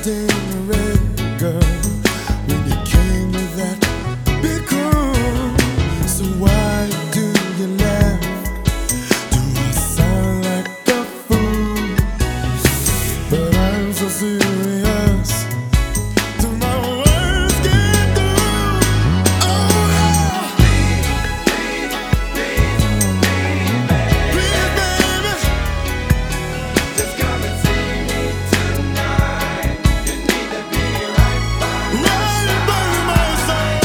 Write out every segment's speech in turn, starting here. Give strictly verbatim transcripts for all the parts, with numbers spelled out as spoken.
in the red, girl, when you came with that big crown. So why do you laugh? Do I sound like a fool? But I'm so serious. Do my words get through? Oh yeah. Please, please, please, please, baby, just come and see me tonight. You need to be right by my side.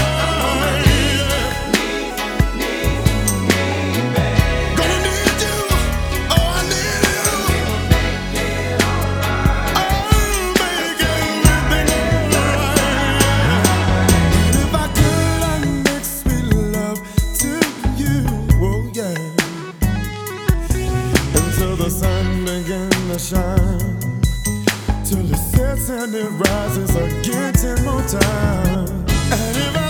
Need, need, need, baby. Gonna need you. Oh, I need you. We will make it alright. Oh, make everything alright. And if I could, I'd make sweet love to you. Oh yeah. Until the sun begins to shine, till it sets and it rises again ten more times. And if I